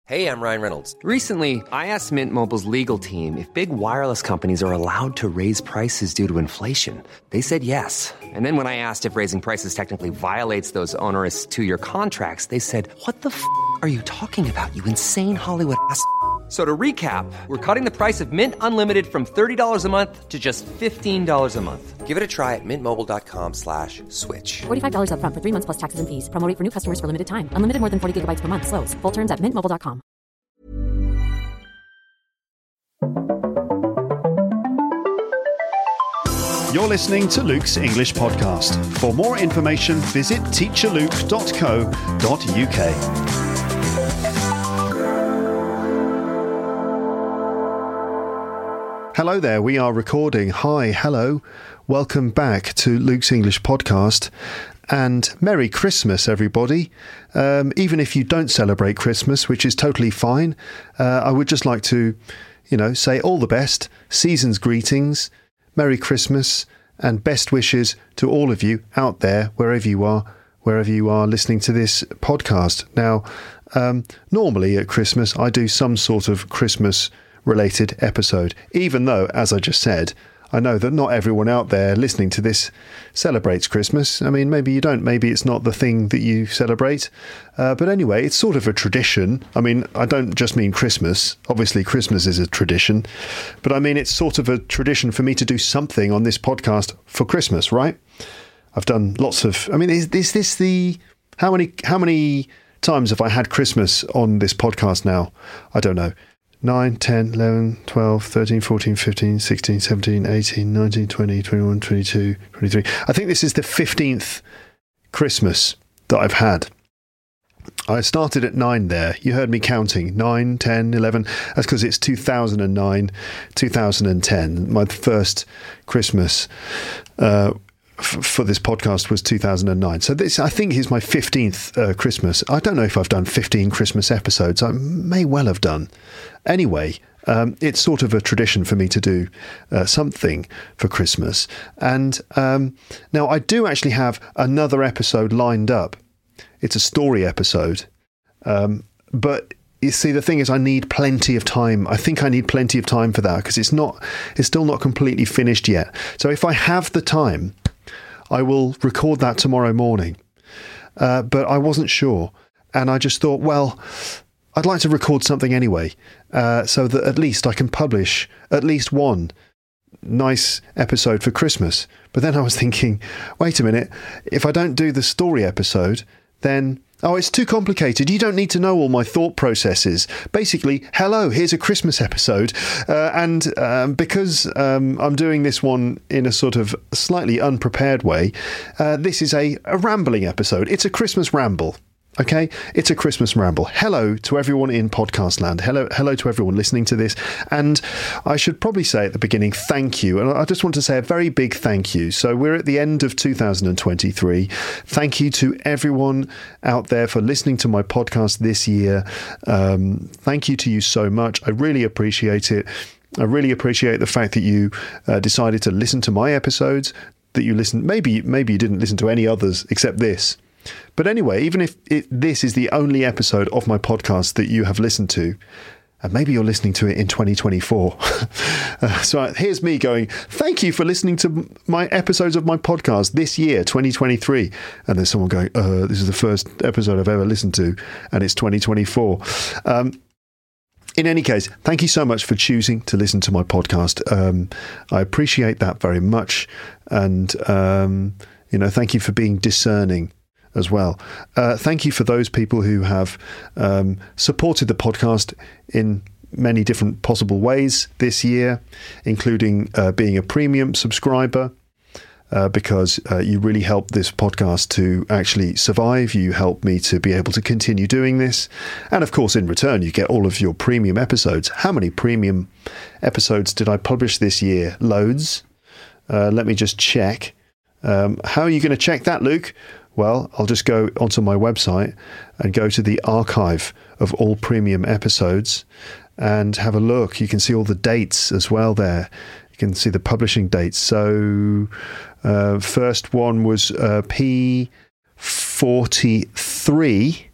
Hey, I'm Ryan Reynolds. Recently, I asked Mint Mobile's legal team if big wireless companies are allowed to raise prices due to inflation. They said yes. And then when I asked if raising prices technically violates those onerous two-year contracts, they said, "What the f*** are you talking about, you insane Hollywood ass?" So to recap, we're cutting the price of Mint Unlimited from $30 a month to just $15 a month. Give it a try at mintmobile.com/switch. $45 up front for 3 months plus taxes and fees. Promo rate for new customers for limited time. Unlimited more than 40 gigabytes per month. Slows full terms at mintmobile.com. You're listening to Luke's English Podcast. For more information, visit teacherluke.co.uk. Hello there, we are recording. Hi, hello. Welcome back to Luke's English Podcast. And Merry Christmas, everybody. Even if you don't celebrate Christmas, which is totally fine, I would just like to, say all the best, season's greetings, Merry Christmas, and best wishes to all of you out there, wherever you are listening to this podcast. Now, normally at Christmas, I do some sort of Christmas-related episode, even though, as I just said, I know that not everyone out there listening to this celebrates Christmas. I mean, maybe you don't. Maybe it's not the thing that you celebrate. But anyway, it's sort of a tradition. I mean, I don't just mean Christmas. Obviously, Christmas is a tradition. But I mean, it's sort of a tradition for me to do something on this podcast for Christmas, right? I've done lots of... I mean, is this the... How many times have I had Christmas on this podcast now? I don't know. 9, 10, 11, 12, 13, 14, 15, 16, 17, 18, 19, 20, 21, 22, 23. I think this is the 15th Christmas that I've had. I started at 9 there. You heard me counting. 9, 10, 11. That's because it's 2009, 2010. My first Christmas for this podcast was 2009. So this, I think, is my 15th Christmas. I don't know if I've done 15 Christmas episodes. I may well have done. Anyway, it's sort of a tradition for me to do something for Christmas. And now I do actually have another episode lined up. It's a story episode. But you see, the thing is, I need plenty of time. I think I need plenty of time for that because it's still not completely finished yet. So if I have the time, I will record that tomorrow morning. But I wasn't sure. And I just thought, well, I'd like to record something anyway, so that at least I can publish at least one nice episode for Christmas. But then I was thinking, wait a minute, if I don't do the story episode, then... Oh, it's too complicated. You don't need to know all my thought processes. Basically, hello, here's a Christmas episode. And because I'm doing this one in a sort of slightly unprepared way, this is a rambling episode. It's a Christmas ramble. Okay, it's a Christmas ramble. Hello to everyone in podcast land. Hello to everyone listening to this. And I should probably say at the beginning, thank you. And I just want to say a very big thank you. So we're at the end of 2023. Thank you to everyone out there for listening to my podcast this year. Thank you to you so much. I really appreciate it. I really appreciate the fact that you decided to listen to my episodes, that you listened. Maybe you didn't listen to any others except this. But anyway, even if this is the only episode of my podcast that you have listened to, and maybe you're listening to it in 2024. So here's me going, thank you for listening to my episodes of my podcast this year, 2023. And there's someone going, this is the first episode I've ever listened to, and it's 2024. In any case, thank you so much for choosing to listen to my podcast. I appreciate that very much. And, thank you for being discerning as well. Thank you for those people who have supported the podcast in many different possible ways this year, including being a premium subscriber, because you really help this podcast to actually survive. You help me to be able to continue doing this. And of course, in return, you get all of your premium episodes. How many premium episodes did I publish this year? Loads. Let me just check. How are you going to check that, Luke? Well, I'll just go onto my website and go to the archive of all premium episodes and have a look. You can see all the dates as well there. You can see the publishing dates. So first one was P43,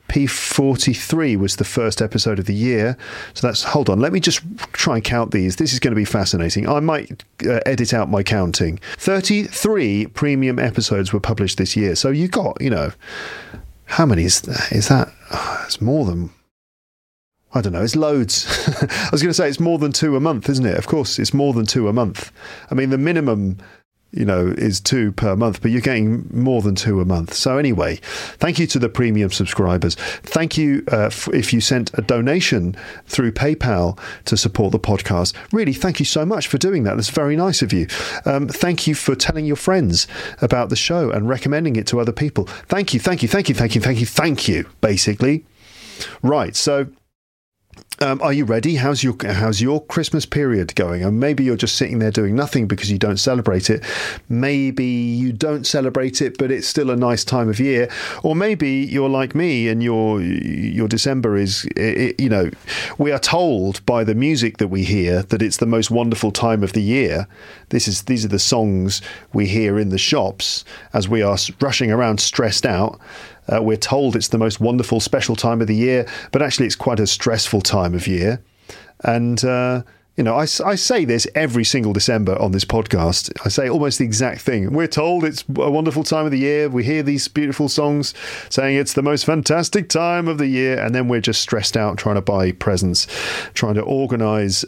P43 was the first episode of the year. So that's, hold on, let me just try and count these. This is going to be fascinating. I might edit out my counting. 33 premium episodes were published this year. So you got, how many is that? Oh, it's more than, I don't know, it's loads. I was going to say it's more than 2 a month, isn't it? Of course, it's more than 2 a month. I mean, the minimum is 2 per month, but you're getting more than 2 a month. So anyway, thank you to the premium subscribers. Thank you if you sent a donation through PayPal to support the podcast. Really, thank you so much for doing that. That's very nice of you. Thank you for telling your friends about the show and recommending it to other people. Thank you, basically. Right, so are you ready? How's your Christmas period going? And maybe you're just sitting there doing nothing because you don't celebrate it. Maybe you don't celebrate it, but it's still a nice time of year. Or maybe you're like me and your December is, we are told by the music that we hear that it's the most wonderful time of the year. These are the songs we hear in the shops as we are rushing around stressed out. We're told it's the most wonderful, special time of the year, but actually it's quite a stressful time of year. And, I say this every single December on this podcast. I say almost the exact thing. We're told it's a wonderful time of the year. We hear these beautiful songs saying it's the most fantastic time of the year. And then we're just stressed out trying to buy presents, trying to organise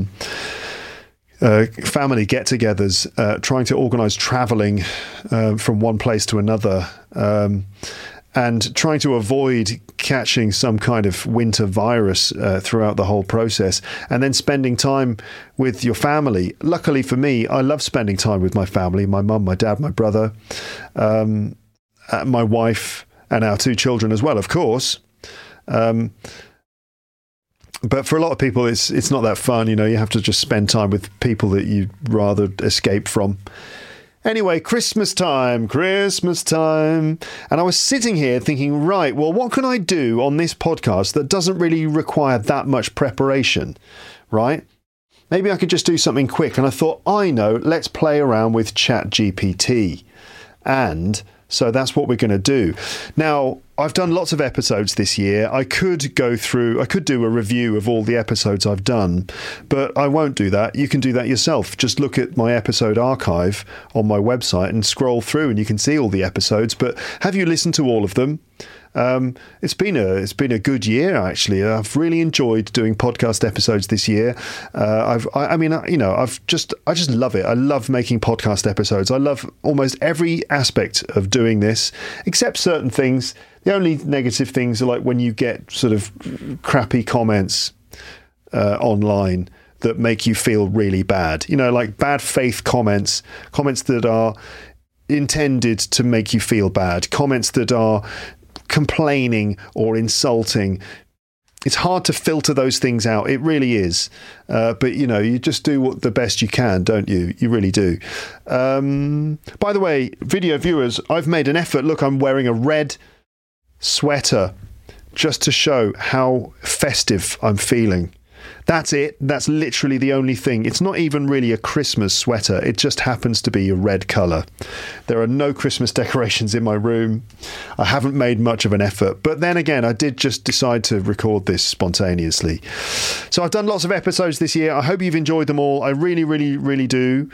family get-togethers, trying to organise travelling from one place to another, and trying to avoid catching some kind of winter virus throughout the whole process, and then spending time with your family. Luckily for me, I love spending time with my family, my mum, my dad, my brother, my wife, and our 2 children as well, of course. But for a lot of people, it's not that fun. You have to just spend time with people that you'd rather escape from. Anyway, Christmas time. And I was sitting here thinking, right, well, what can I do on this podcast that doesn't really require that much preparation, right? Maybe I could just do something quick. And I thought, let's play around with ChatGPT. And so that's what we're going to do. Now, I've done lots of episodes this year. I could do a review of all the episodes I've done, but I won't do that. You can do that yourself. Just look at my episode archive on my website and scroll through and you can see all the episodes. But have you listened to all of them? It's been a good year, actually. I've really enjoyed doing podcast episodes this year. I just love it. I love making podcast episodes. I love almost every aspect of doing this, except certain things. The only negative things are like when you get sort of crappy comments online that make you feel really bad. Like bad faith comments that are intended to make you feel bad, comments that are complaining or insulting. It's hard to filter those things out. It really is. But, you just do the best you can, don't you? You really do. By the way, video viewers, I've made an effort. Look, I'm wearing a red sweater just to show how festive I'm feeling. That's it. That's literally the only thing. It's not even really a Christmas sweater. It just happens to be a red colour. There are no Christmas decorations in my room. I haven't made much of an effort. But then again, I did just decide to record this spontaneously. So I've done lots of episodes this year. I hope you've enjoyed them all. I really, really, really do.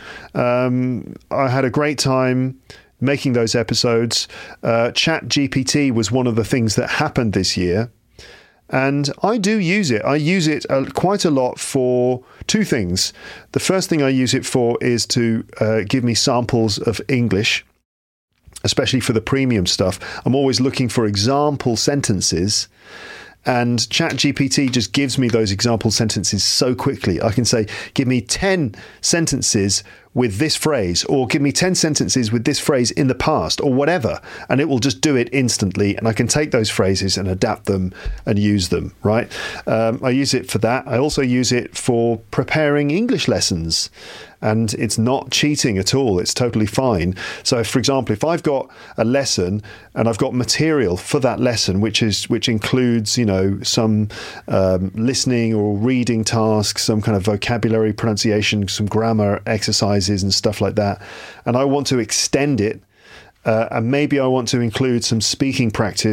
I had a great time making those episodes. ChatGPT was one of the things that happened this year. And I do use it. I use it quite a lot for 2 things. The first thing I use it for is to give me samples of English, especially for the premium stuff. I'm always looking for example sentences. And ChatGPT just gives me those example sentences so quickly. I can say, give me 10 sentences with this phrase, or give me 10 sentences with this phrase in the past, or whatever. And it will just do it instantly. And I can take those phrases and adapt them and use them, right? I use it for that. I also use it for preparing English lessons. And it's not cheating at all. It's totally fine. So, for example, if I've got a lesson and I've got material for that lesson, which includes, some listening or reading tasks, some kind of vocabulary pronunciation, some grammar exercises and stuff like that, and I want to extend it, and maybe I want to include some speaking practice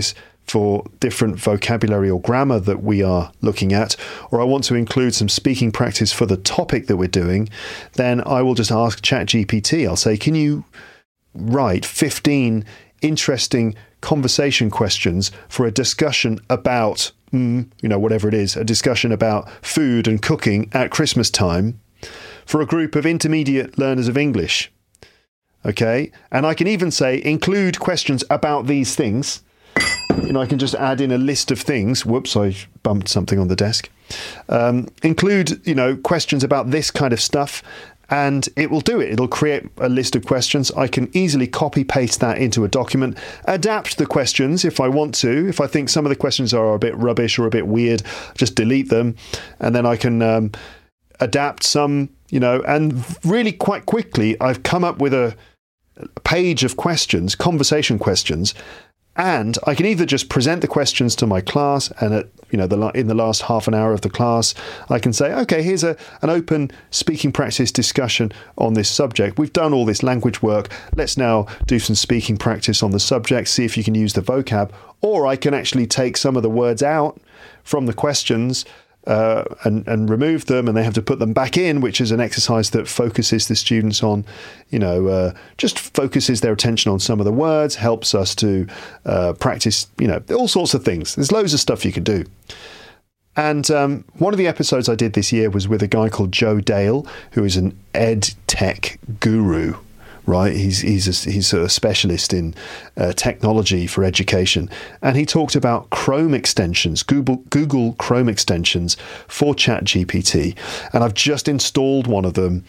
for different vocabulary or grammar that we are looking at, or I want to include some speaking practice for the topic that we're doing, then I will just ask ChatGPT. I'll say, can you write 15 interesting conversation questions for a discussion about, whatever it is, a discussion about food and cooking at Christmas time for a group of intermediate learners of English. Okay? And I can even say, include questions about these things. I can just add in a list of things. Whoops, I bumped something on the desk. Include, questions about this kind of stuff, and it will do it. It'll create a list of questions. I can easily copy paste that into a document, adapt the questions if I want to. If I think some of the questions are a bit rubbish or a bit weird, just delete them, and then I can adapt some, and really quite quickly I've come up with a page of questions, conversation questions. And I can either just present the questions to my class, and in the last half an hour of the class, I can say, okay, here's an open speaking practice discussion on this subject. We've done all this language work. Let's now do some speaking practice on the subject, see if you can use the vocab. Or I can actually take some of the words out from the questions and remove them, and they have to put them back in, which is an exercise that focuses the students on, just focuses their attention on some of the words, helps us to practice, all sorts of things. There's loads of stuff you can do. And one of the episodes I did this year was with a guy called Joe Dale, who is an ed tech guru. Right, he's a specialist in technology for education, and he talked about Chrome extensions, Google Chrome extensions for ChatGPT, and I've just installed one of them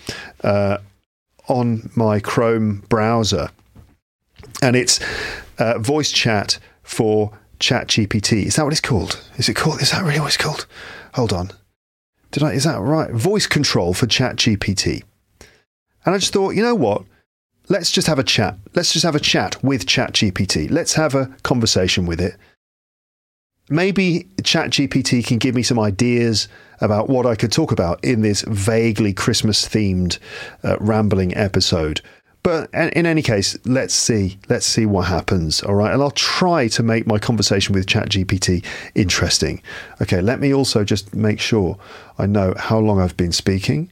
on my Chrome browser, and it's voice chat for ChatGPT. Is that what it's called? Is that really what it's called? Hold on, is that right? Voice control for ChatGPT, and I just thought, you know what? Let's just have a chat. Let's just have a chat with ChatGPT. Let's have a conversation with it. Maybe ChatGPT can give me some ideas about what I could talk about in this vaguely Christmas-themed rambling episode. But in any case, let's see what happens. All right, and I'll try to make my conversation with ChatGPT interesting. Okay, let me also just make sure I know how long I've been speaking.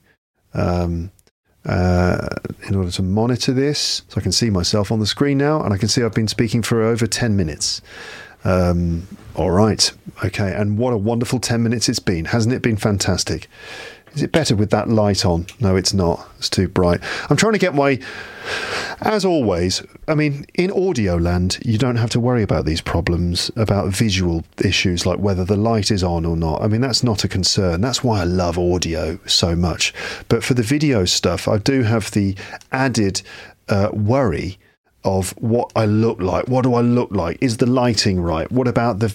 In order to monitor this, so I can see myself on the screen now, and I can see I've been speaking for over 10 minutes. All right, okay, and what a wonderful 10 minutes it's been. Hasn't it been fantastic? Is it better with that light on? No, it's not. It's too bright. I'm trying to get as always, in audio land, you don't have to worry about these problems, about visual issues like whether the light is on or not. That's not a concern. That's why I love audio so much. But for the video stuff, I do have the added worry of what I look like. What do I look like? Is the lighting right? What about the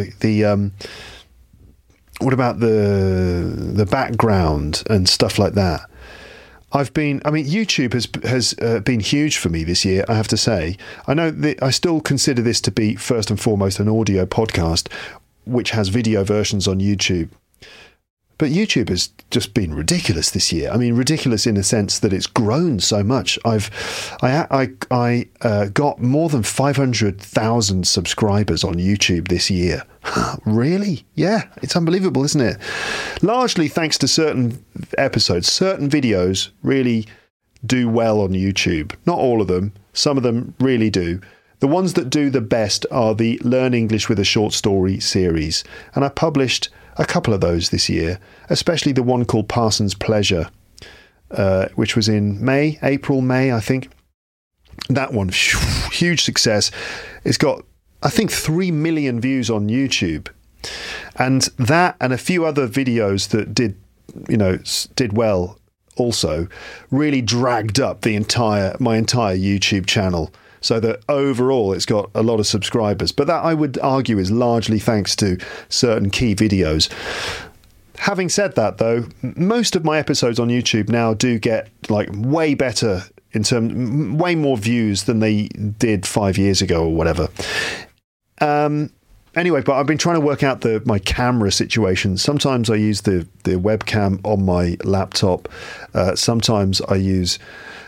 background and stuff like that? YouTube has been huge for me this year, I have to say. I know that I still consider this to be first and foremost an audio podcast, which has video versions on YouTube. But YouTube has just been ridiculous this year. Ridiculous in the sense that it's grown so much. I got more than 500,000 subscribers on YouTube this year. Really? Yeah, it's unbelievable, isn't it? Largely thanks to certain episodes. Certain videos really do well on YouTube. Not all of them. Some of them really do. The ones that do the best are the Learn English with a Short Story series. And I published a couple of those this year, especially the one called Parson's Pleasure, which was in April, May, I think. That one, huge success. It's got, I think, 3 million views on YouTube. And that and a few other videos that did well also really dragged up my entire YouTube channel. So that overall it's got a lot of subscribers. But that, I would argue, is largely thanks to certain key videos. Having said that, though, most of my episodes on YouTube now do get way better way more views than they did 5 years ago or whatever. Anyway, but I've been trying to work out my camera situation. Sometimes I use the webcam on my laptop. Sometimes I use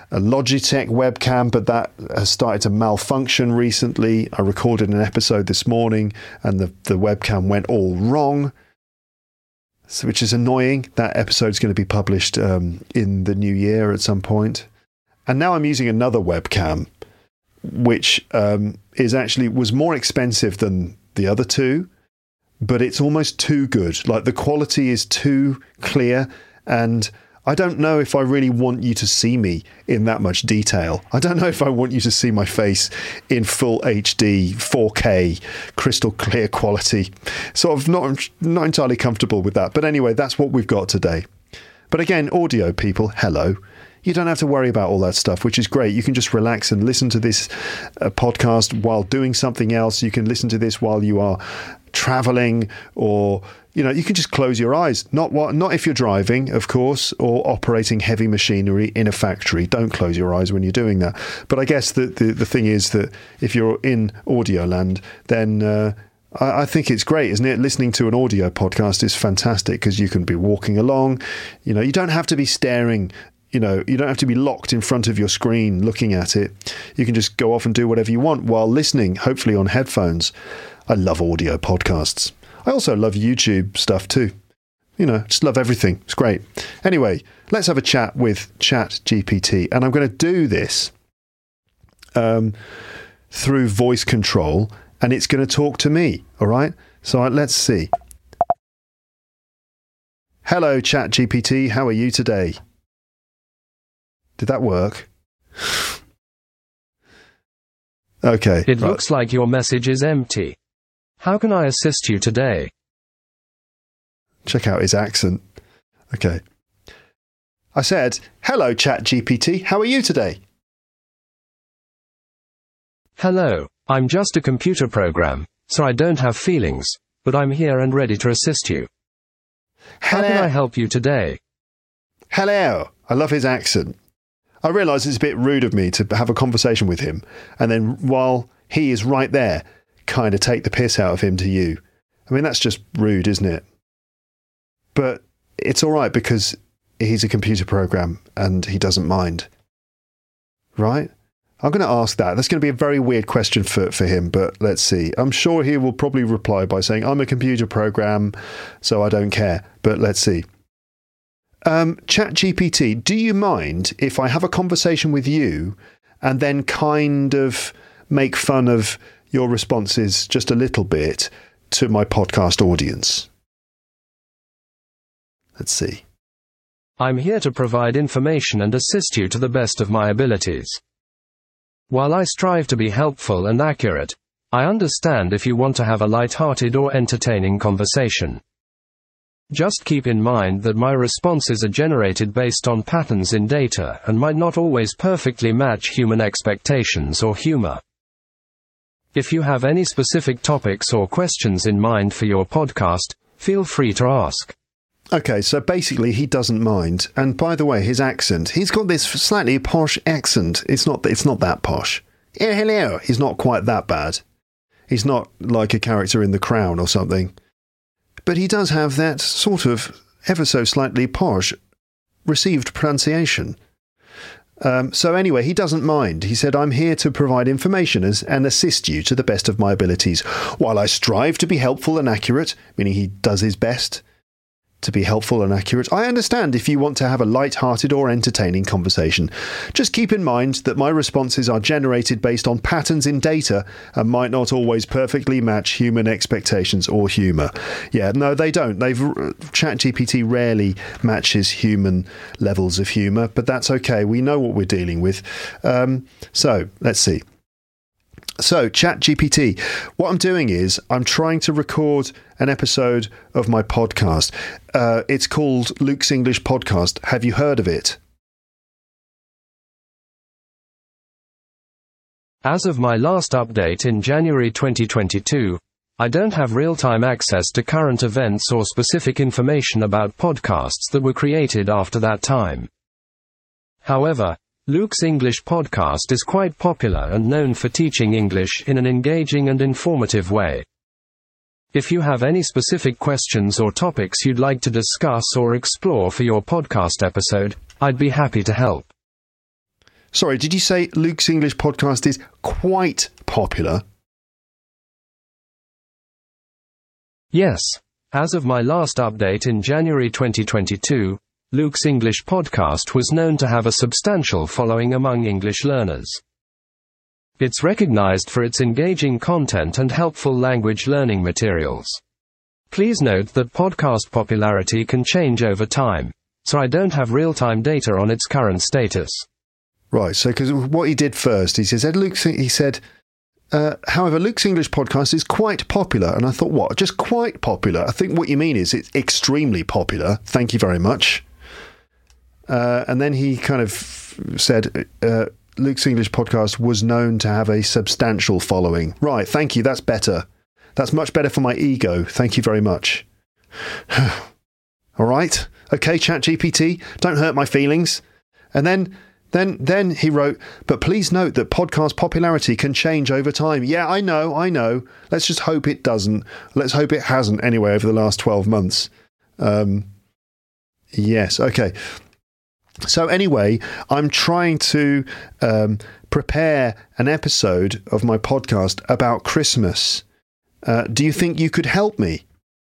a Logitech webcam, but that has started to malfunction recently. I recorded an episode this morning and the webcam went all wrong, which is annoying. That episode is going to be published in the new year at some point. And now I'm using another webcam, which was more expensive than the other two, but it's almost too good. Like, the quality is too clear, and I don't know if I really want you to see me in that much detail. I don't know if I want you to see my face in full HD, 4K, crystal clear quality. Sort of not entirely comfortable with that. But anyway, that's what we've got today. But again, audio people, hello. You don't have to worry about all that stuff, which is great. You can just relax and listen to this podcast while doing something else. You can listen to this while you are traveling, or you can just close your eyes. Not if you're driving, of course, or operating heavy machinery in a factory. Don't close your eyes when you're doing that. But I guess the thing is that if you're in audio land, then I think it's great, isn't it? Listening to an audio podcast is fantastic because you can be walking along. You don't have to be staring. You don't have to be locked in front of your screen looking at it. You can just go off and do whatever you want while listening, hopefully on headphones. I love audio podcasts. I also love YouTube stuff too. Just love everything. It's great. Anyway, let's have a chat with ChatGPT. And I'm going to do this through voice control, and it's going to talk to me. All right? So let's see. Hello, ChatGPT. How are you today? Did that work? Okay. It looks like your message is empty. How can I assist you today? Check out his accent. Okay. I said, hello, ChatGPT. How are you today? Hello. I'm just a computer program, so I don't have feelings, but I'm here and ready to assist you. How can I help you today? Hello. I love his accent. I realise it's a bit rude of me to have a conversation with him, and then while he is right there, kind of take the piss out of him to you. I mean, that's just rude, isn't it? But it's all right because he's a computer program and he doesn't mind. Right? I'm going to ask that. That's going to be a very weird question for him, but let's see. I'm sure he will probably reply by saying, I'm a computer program, so I don't care. But let's see. ChatGPT, do you mind if I have a conversation with you and then kind of make fun of your responses just a little bit to my podcast audience? Let's see. I'm here to provide information and assist you to the best of my abilities. While I strive to be helpful and accurate, I understand if you want to have a light-hearted or entertaining conversation. Just keep in mind that my responses are generated based on patterns in data and might not always perfectly match human expectations or humor. If you have any specific topics or questions in mind for your podcast, feel free to ask. Okay, so basically he doesn't mind. And by the way, his accent, he's got this slightly posh accent. It's not that posh. Yeah, hello. He's not quite that bad. He's not like a character in The Crown or something. But he does have that sort of ever so slightly posh received pronunciation. So anyway, he doesn't mind. He said, I'm here to provide information and assist you to the best of my abilities, while I strive to be helpful and accurate, meaning he does his best to be helpful and accurate. I understand if you want to have a light-hearted or entertaining conversation. Just keep in mind that my responses are generated based on patterns in data and might not always perfectly match human expectations or humour. Yeah, no, they don't. ChatGPT rarely matches human levels of humour, but that's okay. We know what we're dealing with. So, let's see. So, ChatGPT, what I'm doing is I'm trying to record an episode of my podcast. It's called Luke's English Podcast. Have you heard of it? As of my last update in January 2022, I don't have real-time access to current events or specific information about podcasts that were created after that time. However, Luke's English Podcast is quite popular and known for teaching English in an engaging and informative way. If you have any specific questions or topics you'd like to discuss or explore for your podcast episode, I'd be happy to help. Sorry, did you say Luke's English podcast is quite popular? Yes. As of my last update in January 2022, Luke's English podcast was known to have a substantial following among English learners. It's recognized for its engaging content and helpful language learning materials. Please note that podcast popularity can change over time, so I don't have real-time data on its current status. Right, so because what he did first, he said, however, Luke's English podcast is quite popular. And I thought, what? Just quite popular? I think what you mean is it's extremely popular. Thank you very much. And then he kind of said, Luke's English podcast was known to have a substantial following. Right, thank you. That's better. That's much better for my ego. Thank you very much. All right. Okay, ChatGPT, don't hurt my feelings. And then he wrote, but please note that podcast popularity can change over time. Yeah, I know. Let's just hope it doesn't. Let's hope it hasn't anyway over the last 12 months. Yes, okay. So anyway, I'm trying to prepare an episode of my podcast about Christmas. Do you think you could help me?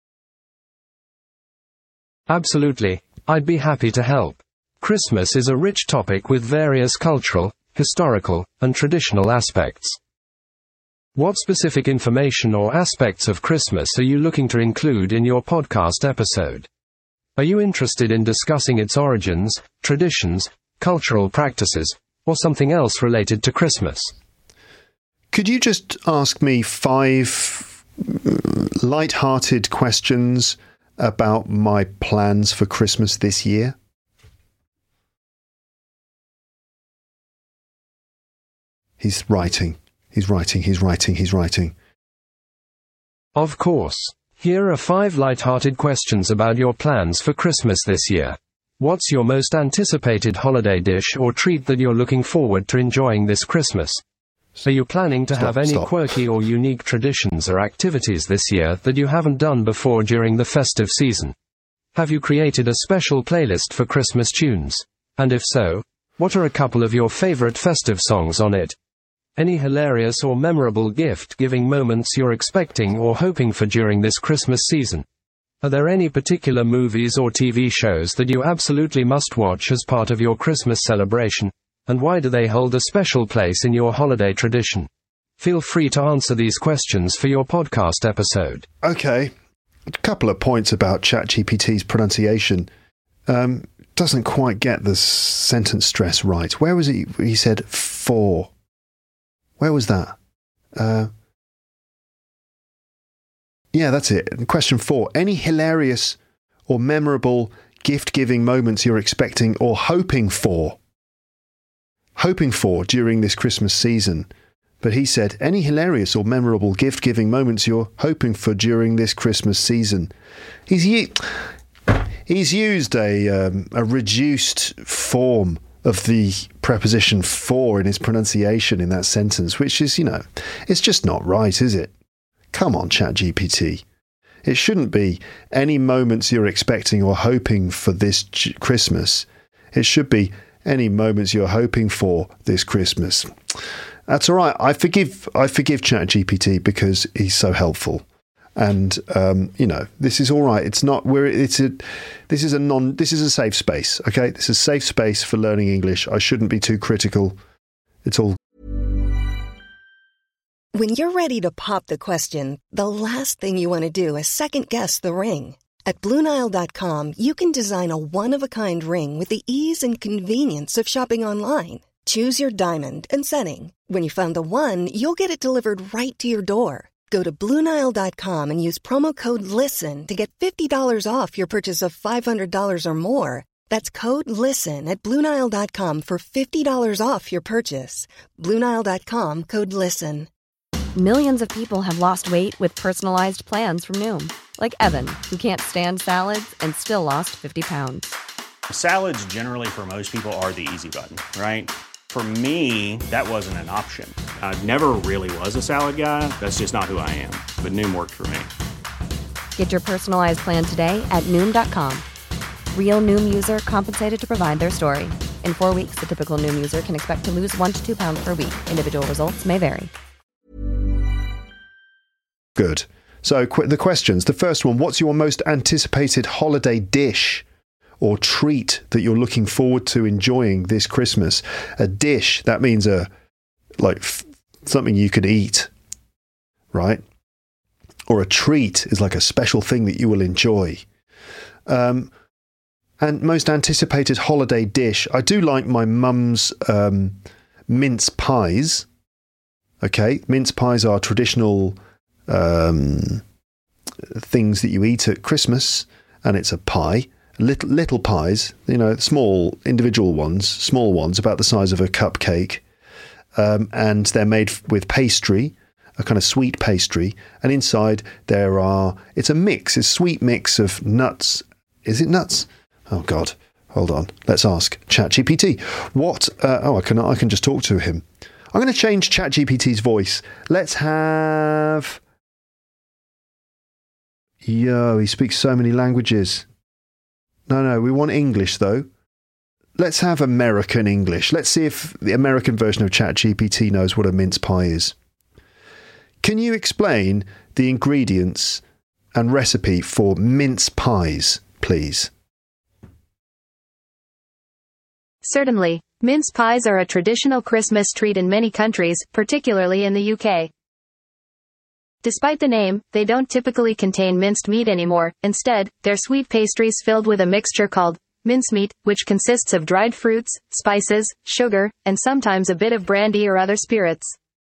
Absolutely. I'd be happy to help. Christmas is a rich topic with various cultural, historical, and traditional aspects. What specific information or aspects of Christmas are you looking to include in your podcast episode? Are you interested in discussing its origins, traditions, cultural practices, or something else related to Christmas? Could you just ask me 5 light-hearted questions about my plans for Christmas this year? He's writing. Of course. Here are 5 light-hearted questions about your plans for Christmas this year. What's your most anticipated holiday dish or treat that you're looking forward to enjoying this Christmas? Are you planning to have any quirky or unique traditions or activities this year that you haven't done before during the festive season? Have you created a special playlist for Christmas tunes? And if so, what are a couple of your favorite festive songs on it? Any hilarious or memorable gift-giving moments you're expecting or hoping for during this Christmas season? Are there any particular movies or TV shows that you absolutely must watch as part of your Christmas celebration? And why do they hold a special place in your holiday tradition? Feel free to answer these questions for your podcast episode. Okay. A couple of points about ChatGPT's pronunciation. Doesn't quite get the sentence stress right. Where was it? He said 4. Where was that? Yeah, that's it. Question 4. Any hilarious or memorable gift-giving moments you're expecting or hoping for during this Christmas season? But he said, any hilarious or memorable gift-giving moments you're hoping for during this Christmas season. He's used a reduced form of the preposition for in his pronunciation in that sentence, which is, it's just not right, is it? Come on, ChatGPT. It shouldn't be any moments you're expecting or hoping for this Christmas. It should be any moments you're hoping for this Christmas. That's all right. I forgive ChatGPT because he's so helpful. And this is all right. It's not this is a safe space. Okay, this is a safe space for learning English. I shouldn't be too critical. It's all. When you're ready to pop the question, the last thing you want to do is second guess the ring. At BlueNile.com, you can design a one-of-a-kind ring with the ease and convenience of shopping online. Choose your diamond and setting. When you find the one, you'll get it delivered right to your door. Go to BlueNile.com and use promo code LISTEN to get $50 off your purchase of $500 or more. That's code LISTEN at BlueNile.com for $50 off your purchase. BlueNile.com, code LISTEN. Millions of people have lost weight with personalized plans from Noom. Like Evan, who can't stand salads and still lost 50 pounds. Salads generally for most people are the easy button, right? For me, that wasn't an option. I never really was a salad guy. That's just not who I am. But Noom worked for me. Get your personalized plan today at Noom.com. Real Noom user compensated to provide their story. In 4 weeks, the typical Noom user can expect to lose 1 to 2 pounds per week. Individual results may vary. Good. So the questions. The first one, what's your most anticipated holiday dish or treat that you're looking forward to enjoying this Christmas? A dish, that means something you could eat, right? Or a treat is like a special thing that you will enjoy. And most anticipated holiday dish, I do like my mum's mince pies. Okay, mince pies are traditional things that you eat at Christmas, and it's a pie. Little pies, small individual ones, small ones about the size of a cupcake, and they're made with pastry, a kind of sweet pastry, and inside it's a sweet mix of nuts. Is it nuts? Oh God, hold on. Let's ask ChatGPT. What? I can just talk to him. I'm going to change ChatGPT's voice. Let's have. He speaks so many languages. No, we want English though. Let's have American English. Let's see if the American version of ChatGPT knows what a mince pie is. Can you explain the ingredients and recipe for mince pies, please? Certainly. Mince pies are a traditional Christmas treat in many countries, particularly in the UK. Despite the name, they don't typically contain minced meat anymore. Instead, they're sweet pastries filled with a mixture called mincemeat, which consists of dried fruits, spices, sugar, and sometimes a bit of brandy or other spirits.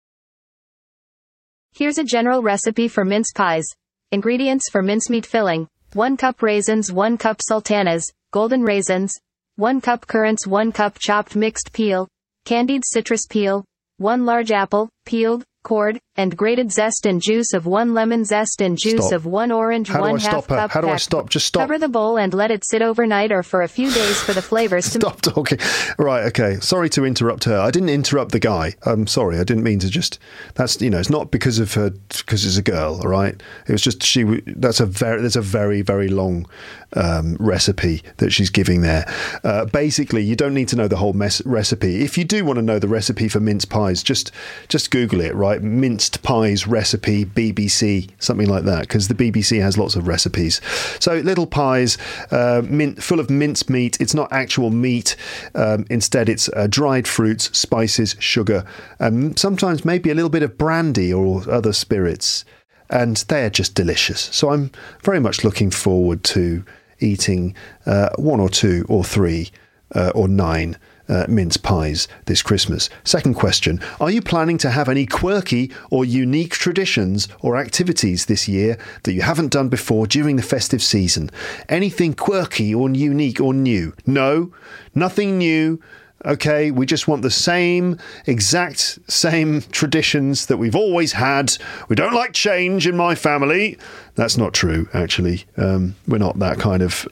Here's a general recipe for mince pies. Ingredients for mincemeat filling: 1 cup raisins, 1 cup sultanas, golden raisins, 1 cup currants, 1 cup chopped mixed peel, candied citrus peel, 1 large apple, peeled, cored, and grated zest and juice of 1 lemon, zest and juice of 1 orange, 1/2 cup. How do I stop? Just stop. Cover the bowl and let it sit overnight or for a few days for the flavors to... Stop talking. Right, okay. Sorry to interrupt her. I didn't interrupt the guy. I'm sorry. I didn't mean to just... That's, it's not because of her, because it's a girl, all right? It was just there's a very, very long recipe that she's giving there. Basically, you don't need to know the whole recipe. If you do want to know the recipe for mince pies, just Google it, right? Minced pies recipe, BBC, something like that, because the BBC has lots of recipes. So little pies, full of minced meat. It's not actual meat. Instead, it's dried fruits, spices, sugar, and sometimes maybe a little bit of brandy or other spirits. And they're just delicious. So I'm very much looking forward to eating 1 or 2 or 3 or 9 mince pies this Christmas. Second question, are you planning to have any quirky or unique traditions or activities this year that you haven't done before during the festive season? Anything quirky or unique or new? No, nothing new. Okay, we just want the exact same traditions that we've always had. We don't like change in my family. That's not true, actually. We're not that kind of...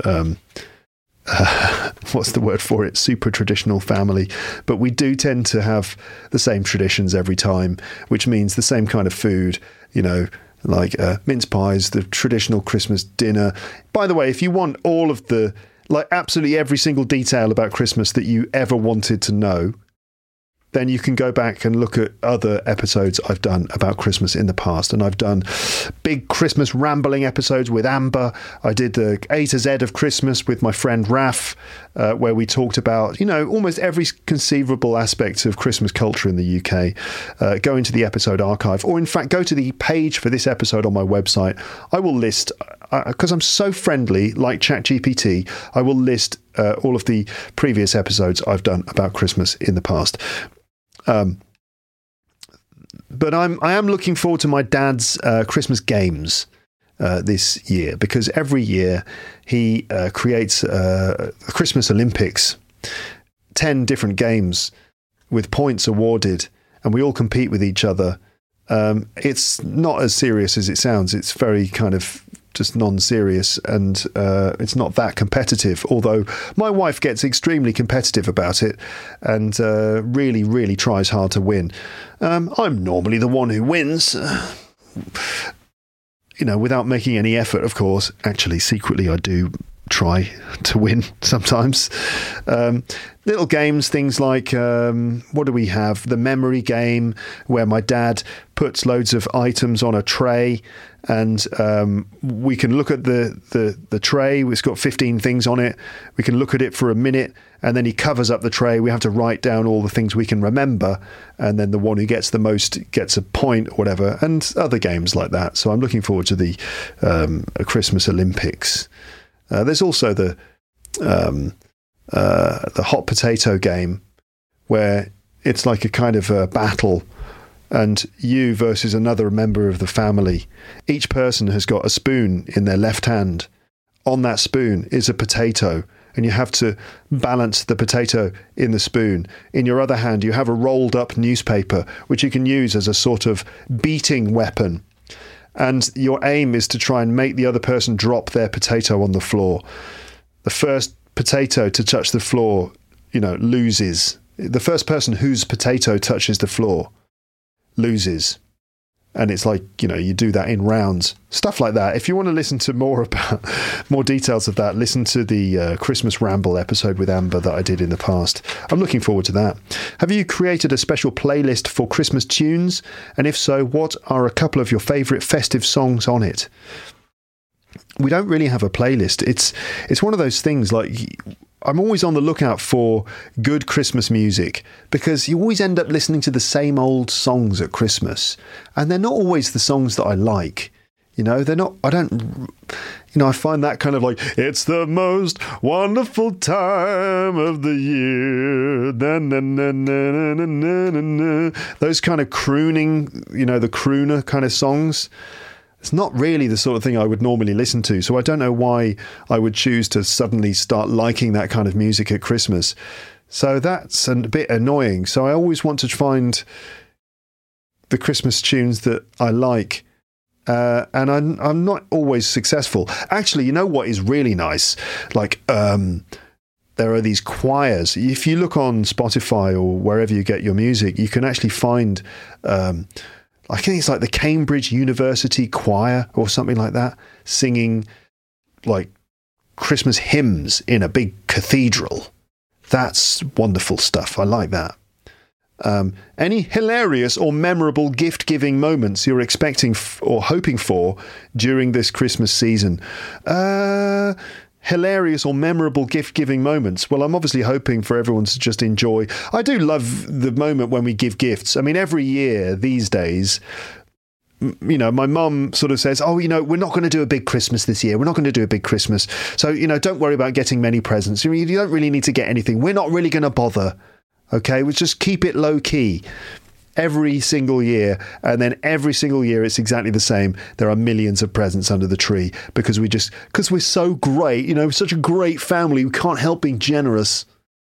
what's the word for it? Super traditional family. But we do tend to have the same traditions every time, which means the same kind of food, like mince pies, the traditional Christmas dinner. By the way, if you want all of absolutely every single detail about Christmas that you ever wanted to know, then you can go back and look at other episodes I've done about Christmas in the past. And I've done big Christmas rambling episodes with Amber. I did the A to Z of Christmas with my friend Raf, where we talked about, almost every conceivable aspect of Christmas culture in the UK. Go into the episode archive, or in fact, go to the page for this episode on my website. I will list, because I'm so friendly, like ChatGPT, I will list all of the previous episodes I've done about Christmas in the past. But I am looking forward to my dad's Christmas games this year, because every year he creates Christmas Olympics, 10 different games with points awarded, and we all compete with each other. It's not as serious as it sounds. It's very kind of just non-serious, and it's not that competitive, although my wife gets extremely competitive about it and really, really tries hard to win. I'm normally the one who wins, without making any effort, of course. Actually, secretly I do try to win sometimes. Little games, things like, what do we have? The memory game, where my dad puts loads of items on a tray, and we can look at the tray. It's got 15 things on it. We can look at it for a minute, and then he covers up the tray. We have to write down all the things we can remember, and then the one who gets the most gets a point or whatever, and other games like that. So I'm looking forward to the Christmas Olympics. There's also the hot potato game, where it's like a kind of a battle, and you versus another member of the family. Each person has got a spoon in their left hand. On that spoon is a potato, and you have to balance the potato in the spoon. In your other hand, you have a rolled up newspaper, which you can use as a sort of beating weapon. And your aim is to try and make the other person drop their potato on the floor. The first potato to touch the floor, loses. The first person whose potato touches the floor loses. And it's like, you do that in rounds. Stuff like that. If you want to listen to more details of that, listen to the Christmas Ramble episode with Amber that I did in the past. I'm looking forward to that. Have you created a special playlist for Christmas tunes? And if so, what are a couple of your favourite festive songs on it? We don't really have a playlist. It's one of those things, like, I'm always on the lookout for good Christmas music, because you always end up listening to the same old songs at Christmas, and they're not always the songs that I like. They're not, I find that kind of like, it's the most wonderful time of the year. Na, na, na, na, na, na, na, na. Those kind of crooning, the crooner kind of songs. It's not really the sort of thing I would normally listen to, so I don't know why I would choose to suddenly start liking that kind of music at Christmas. So that's a bit annoying. So I always want to find the Christmas tunes that I like, and I'm not always successful. Actually, you know what is really nice? Like, there are these choirs. If you look on Spotify or wherever you get your music, you can actually find... I think it's like the Cambridge University Choir or something like that, singing like Christmas hymns in a big cathedral. That's wonderful stuff. I like that. Any hilarious or memorable gift-giving moments you're expecting or hoping for during this Christmas season? Hilarious or memorable gift-giving moments. Well, I'm obviously hoping for everyone to just enjoy. I do love the moment when we give gifts. I mean, every year these days, my mum sort of says, we're not going to do a big Christmas this year. We're not going to do a big Christmas. So, don't worry about getting many presents. You don't really need to get anything. We're not really going to bother. Okay, we'll just keep it low key. Every single year, and then every single year it's exactly the same. There are millions of presents under the tree because we're so great, such a great family, we can't help being generous.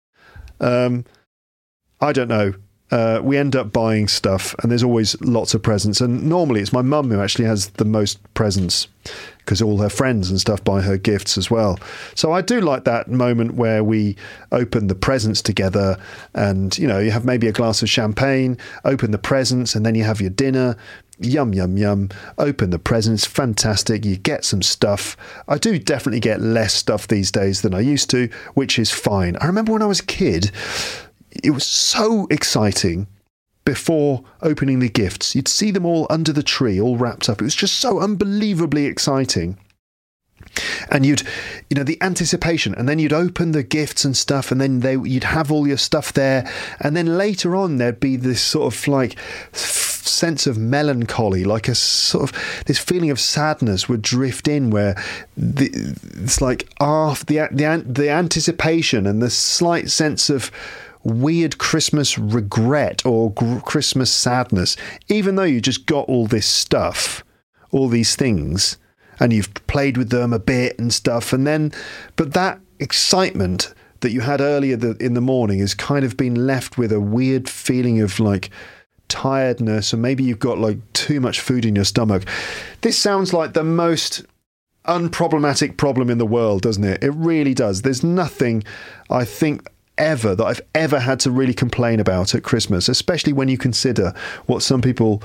I don't know. We end up buying stuff, and there's always lots of presents, and normally it's my mum who actually has the most presents, because all her friends and stuff buy her gifts as well. So I do like that moment where we open the presents together, and you have maybe a glass of champagne, open the presents, and then you have your dinner. Yum, yum, yum. Open the presents. Fantastic. You get some stuff. I do definitely get less stuff these days than I used to, which is fine. I remember when I was a kid, it was so exciting before opening the gifts. You'd see them all under the tree, all wrapped up. It was just so unbelievably exciting. And the anticipation, and then you'd open the gifts and stuff, and then you'd have all your stuff there. And then later on, there'd be this sort of like sense of melancholy, like a sort of this feeling of sadness would drift in, where it's like the anticipation and the slight sense of weird Christmas regret or Christmas sadness, even though you just got all this stuff, all these things, and you've played with them a bit and stuff, but that excitement that you had earlier in the morning has kind of been left with a weird feeling of like tiredness, or maybe you've got like too much food in your stomach. This sounds like the most unproblematic problem in the world, doesn't it? It really does. There's nothing, I think, ever that I've ever had to really complain about at Christmas, especially when you consider how some people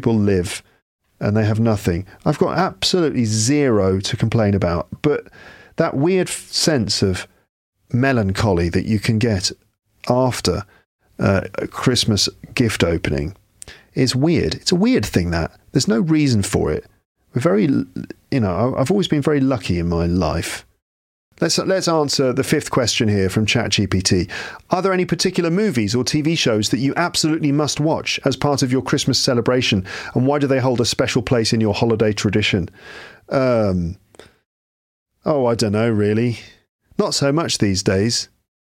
live, and they have nothing. I've got absolutely zero to complain about. But that weird sense of melancholy that you can get after a Christmas gift opening is weird. It's a weird thing, that. There's no reason for it. We're very, I've always been very lucky in my life. Let's answer the fifth question here from ChatGPT. Are there any particular movies or TV shows that you absolutely must watch as part of your Christmas celebration, and why do they hold a special place in your holiday tradition? I don't know, really. Not so much these days.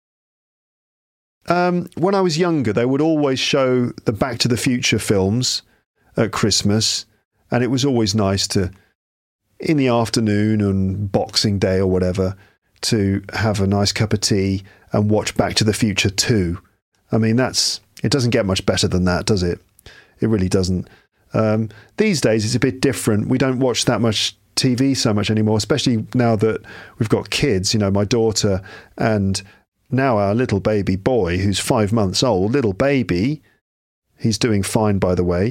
When I was younger, they would always show the Back to the Future films at Christmas, and it was always nice to, in the afternoon on Boxing Day or whatever, to have a nice cup of tea and watch Back to the Future 2. I mean, it doesn't get much better than that, does it? It really doesn't. These days, it's a bit different. We don't watch that much TV so much anymore, especially now that we've got kids, my daughter and now our little baby boy, who's 5 months old, little baby. He's doing fine, by the way.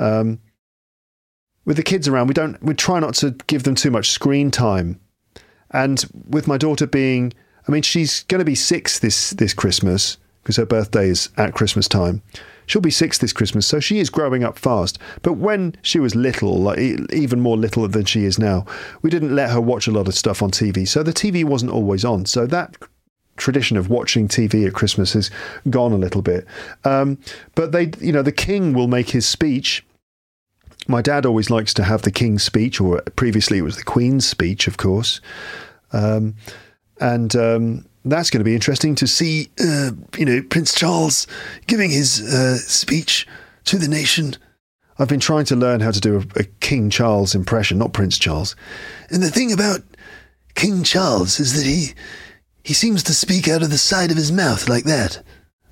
With the kids around, we try not to give them too much screen time. And with my daughter she's going to be 6 this Christmas, because her birthday is at Christmas time. She'll be 6 this Christmas, so she is growing up fast. But when she was little, like even more little than she is now, we didn't let her watch a lot of stuff on TV. So the TV wasn't always on. So that tradition of watching TV at Christmas has gone a little bit. But the king will make his speech. My dad always likes to have the King's speech, or previously it was the Queen's speech, of course. And that's going to be interesting to see, Prince Charles giving his speech to the nation. I've been trying to learn how to do a King Charles impression, not Prince Charles. And the thing about King Charles is that he seems to speak out of the side of his mouth like that.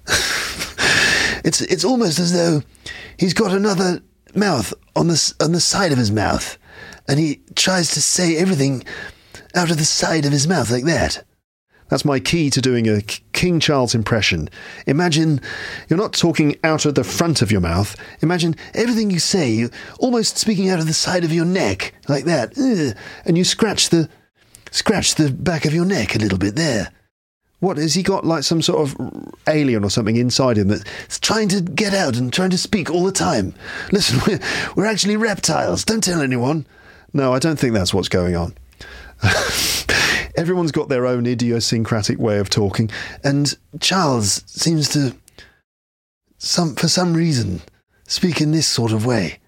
It's almost as though he's got another mouth on the side of his mouth, and he tries to say everything out of the side of his mouth like that. That's my key to doing a King Charles impression. Imagine you're not talking out of the front of your mouth. Imagine everything you say, you're almost speaking out of the side of your neck like that. And you scratch the back of your neck a little bit there. What, has he got like some sort of alien or something inside him that's trying to get out and trying to speak all the time? Listen, we're actually reptiles. Don't tell anyone. No, I don't think that's what's going on. Everyone's got their own idiosyncratic way of talking, and Charles seems to, for some reason, speak in this sort of way.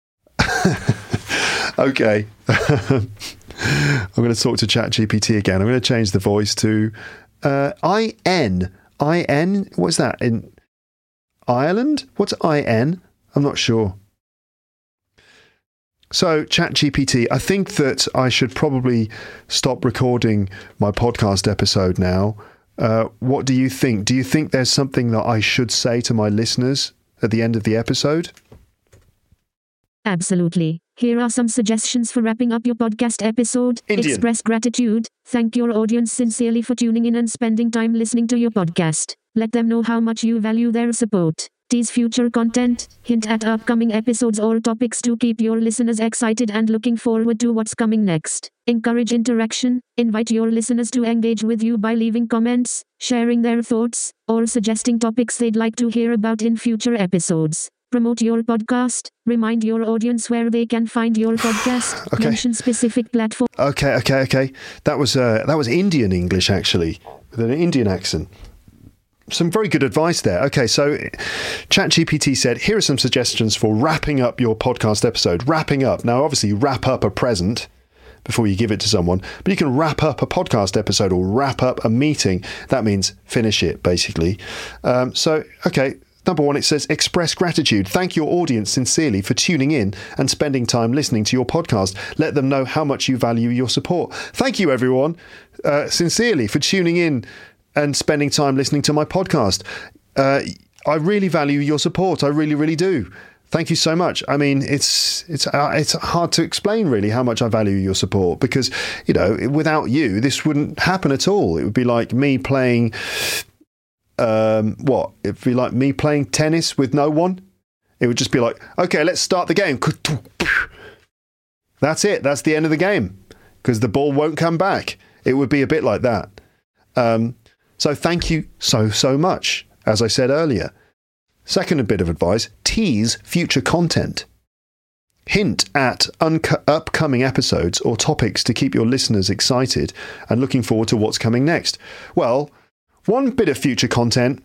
Okay. I'm going to talk to ChatGPT again. I'm going to change the voice to IN. IN? What's that? In Ireland? What's IN? I'm not sure. So, ChatGPT, I think that I should probably stop recording my podcast episode now. What do you think? Do you think there's something that I should say to my listeners at the end of the episode? Absolutely. Here are some suggestions for wrapping up your podcast episode. Indian. Express gratitude. Thank your audience sincerely for tuning in and spending time listening to your podcast. Let them know how much you value their support. Tease future content. Hint at upcoming episodes or topics to keep your listeners excited and looking forward to what's coming next. Encourage interaction. Invite your listeners to engage with you by leaving comments, sharing their thoughts, or suggesting topics they'd like to hear about in future episodes. Promote your podcast. Remind your audience where they can find your podcast. Okay. Mention specific platform. Okay. That was Indian English, actually, with an Indian accent. Some very good advice there. Okay, so ChatGPT said, here are some suggestions for wrapping up your podcast episode. Wrapping up. Now, obviously, wrap up a present before you give it to someone, but you can wrap up a podcast episode or wrap up a meeting. That means finish it, basically. Okay. Number 1, it says, express gratitude. Thank your audience sincerely for tuning in and spending time listening to your podcast. Let them know how much you value your support. Thank you, everyone, sincerely for tuning in and spending time listening to my podcast. I really value your support. I really, really do. Thank you so much. I mean, it's hard to explain really how much I value your support, because, without you, this wouldn't happen at all. It would be like me playing... It'd be like me playing tennis with no one. It would just be like, okay, let's start the game. That's it. That's the end of the game, because the ball won't come back. It would be a bit like that. So thank you so much, as I said earlier. Second bit of advice, tease future content. Hint at upcoming episodes or topics to keep your listeners excited and looking forward to what's coming next. Well, one bit of future content,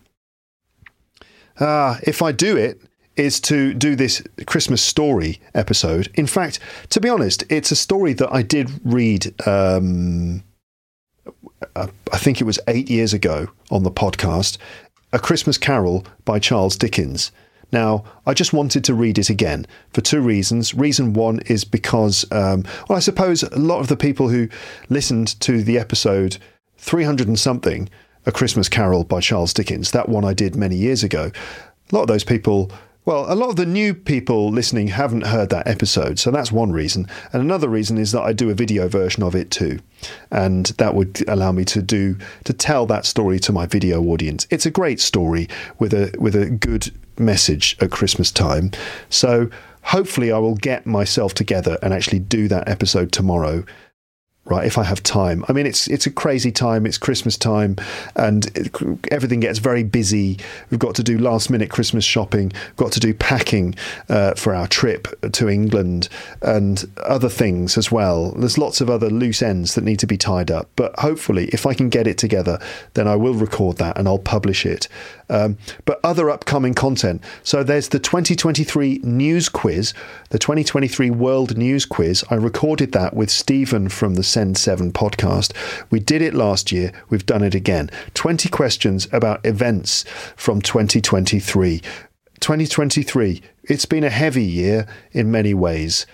if I do it, is to do this Christmas story episode. In fact, to be honest, it's a story that I did read, I think it was 8 years ago on the podcast, A Christmas Carol by Charles Dickens. Now, I just wanted to read it again for two reasons. Reason one is because, I suppose a lot of the people who listened to the episode 300 and something, A Christmas Carol by Charles Dickens, that one I did many years ago, a lot of those people, well, a lot of the new people listening haven't heard that episode. So that's one reason. And another reason is that I do a video version of it too. And that would allow me to tell that story to my video audience. It's a great story with a good message at Christmas time. So hopefully I will get myself together and actually do that episode tomorrow. Right, if I have time. I mean, it's a crazy time. It's Christmas time, and everything gets very busy. We've got to do last-minute Christmas shopping. We've got to do packing for our trip to England and other things as well. There's lots of other loose ends that need to be tied up. But hopefully, if I can get it together, then I will record that and I'll publish it. But other upcoming content. So there's the 2023 news quiz, the 2023 World News Quiz. I recorded that with Stephen from the Send 7 podcast. We did it last year. We've done it again. 20 questions about events from 2023. 2023, it's been a heavy year in many ways.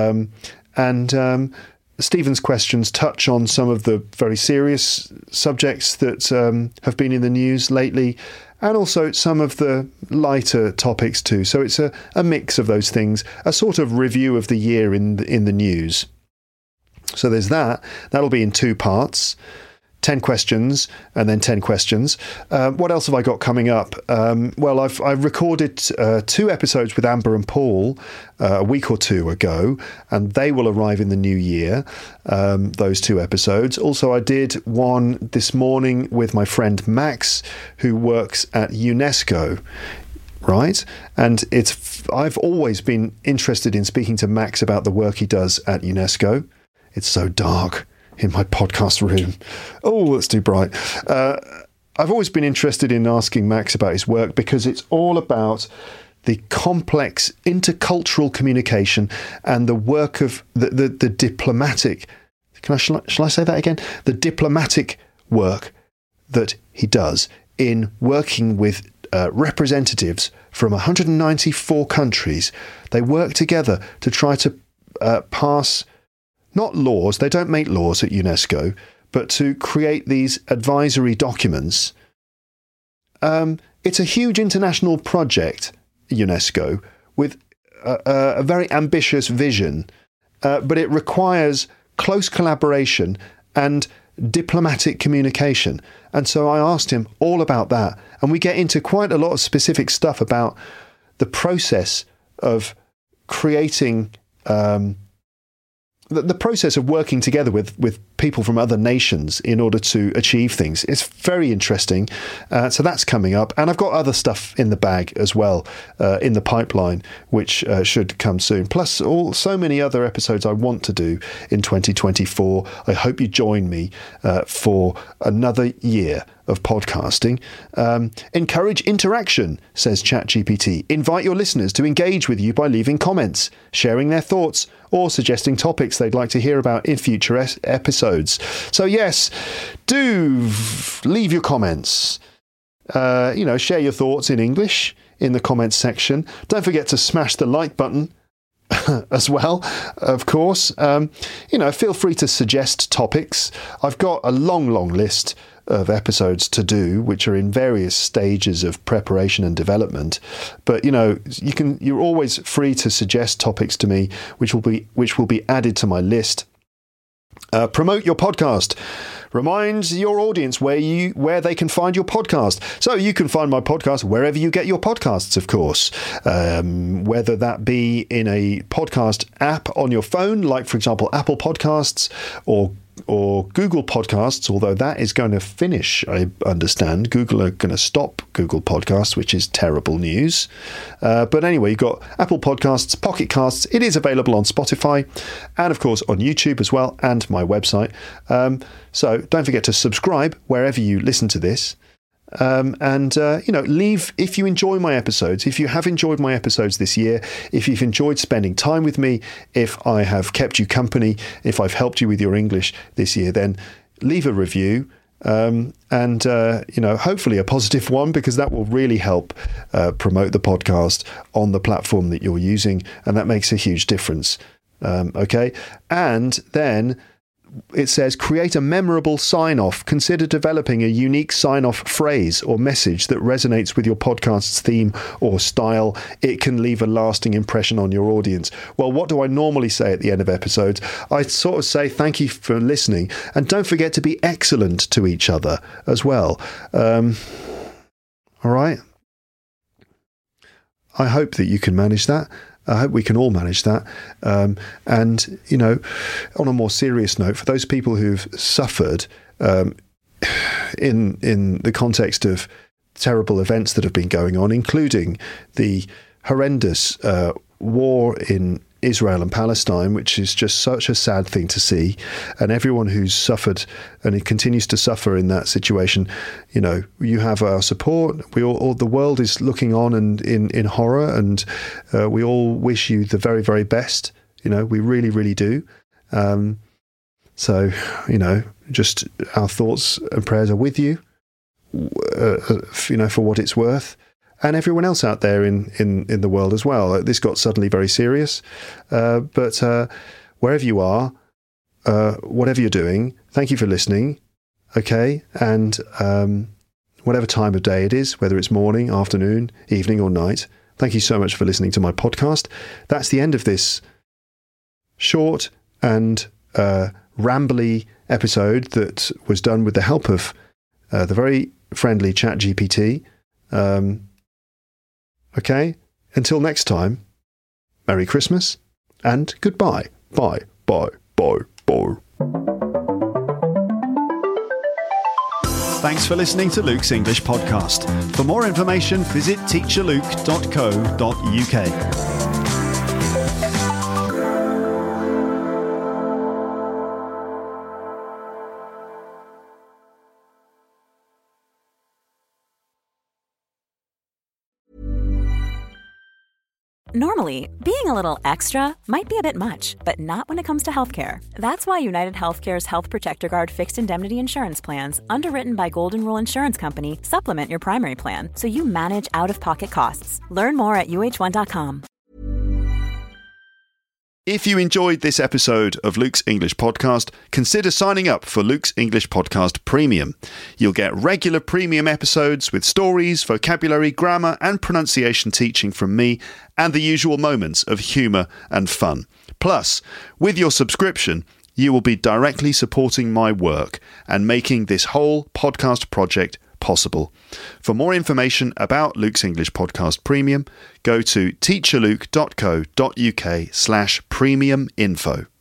Stephen's questions touch on some of the very serious subjects that have been in the news lately, and also some of the lighter topics too. So it's a mix of those things, a sort of review of the year in the news. So there's that. That'll be in 2 parts. 10 questions and then 10 questions. What else have I got coming up? Well, I've recorded 2 episodes with Amber and Paul a week or 2 ago, and they will arrive in the new year, those 2 episodes. Also, I did one this morning with my friend Max, who works at UNESCO. Right. And I've always been interested in speaking to Max about the work he does at UNESCO. It's so dark in my podcast room. Oh, it's too bright. I've always been interested in asking Max about his work because it's all about the complex intercultural communication and the work of the diplomatic. Shall I say that again? The diplomatic work that he does in working with representatives from 194 countries. They work together to try to pass not laws, they don't make laws at UNESCO, but to create these advisory documents. It's a huge international project, UNESCO, with a very ambitious vision, but it requires close collaboration and diplomatic communication. And so I asked him all about that, and we get into quite a lot of specific stuff about the process of creating the process of working together with people from other nations in order to achieve things. It's very interesting. So that's coming up. And I've got other stuff in the bag as well, in the pipeline, which should come soon. Plus so many other episodes I want to do in 2024. I hope you join me for another year of podcasting. Encourage interaction, says ChatGPT. Invite your listeners to engage with you by leaving comments, sharing their thoughts, or suggesting topics they'd like to hear about in future episodes. So yes, do leave your comments. Share your thoughts in English in the comments section. Don't forget to smash the like button as well, of course. Feel free to suggest topics. I've got a long list of episodes to do, which are in various stages of preparation and development. But you're always free to suggest topics to me, which will be added to my list. Promote your podcast. Remind your audience where they can find your podcast. So you can find my podcast wherever you get your podcasts, of course. Whether that be in a podcast app on your phone, like, for example, Apple Podcasts or or Google Podcasts, although that is going to finish, I understand. Google are going to stop Google Podcasts, which is terrible news. But anyway, you've got Apple Podcasts, Pocket Casts. It is available on Spotify and, of course, on YouTube as well, and my website. So don't forget to subscribe wherever you listen to this. Leave, if you enjoy my episodes, if you have enjoyed my episodes this year, if you've enjoyed spending time with me, if I have kept you company, if I've helped you with your English this year, then leave a review, hopefully a positive one, because that will really help promote the podcast on the platform that you're using, and that makes a huge difference. Okay. And then it says, create a memorable sign-off. Consider developing a unique sign-off phrase or message that resonates with your podcast's theme or style. It can leave a lasting impression on your audience. Well, what do I normally say at the end of episodes? I sort of say thank you for listening, and don't forget to be excellent to each other as well. All right? I hope that you can manage that. I hope we can all manage that. On a more serious note, for those people who've suffered in the context of terrible events that have been going on, including the horrendous war in Israel and Palestine, which is just such a sad thing to see, and everyone who's suffered and it continues to suffer in that situation, you have our support. We all, the world is looking on and in horror, and we all wish you the very, very best. We really, really do. Just our thoughts and prayers are with you, for what it's worth. And everyone else out there in the world as well. This got suddenly very serious. But wherever you are, whatever you're doing, thank you for listening. Okay? And whatever time of day it is, whether it's morning, afternoon, evening or night, thank you so much for listening to my podcast. That's the end of this short and rambly episode that was done with the help of the very friendly ChatGPT. Okay, until next time, Merry Christmas and goodbye. Bye, bye, bye, bye. Thanks for listening to Luke's English Podcast. For more information, visit teacherluke.co.uk. Normally, being a little extra might be a bit much, but not when it comes to healthcare. That's why United Healthcare's Health Protector Guard fixed indemnity insurance plans, underwritten by Golden Rule Insurance Company, supplement your primary plan so you manage out-of-pocket costs. Learn more at uh1.com. If you enjoyed this episode of Luke's English Podcast, consider signing up for Luke's English Podcast Premium. You'll get regular premium episodes with stories, vocabulary, grammar and pronunciation teaching from me, and the usual moments of humour and fun. Plus, with your subscription, you will be directly supporting my work and making this whole podcast project possible. For more information about Luke's English Podcast Premium, go to teacherluke.co.uk/premium info.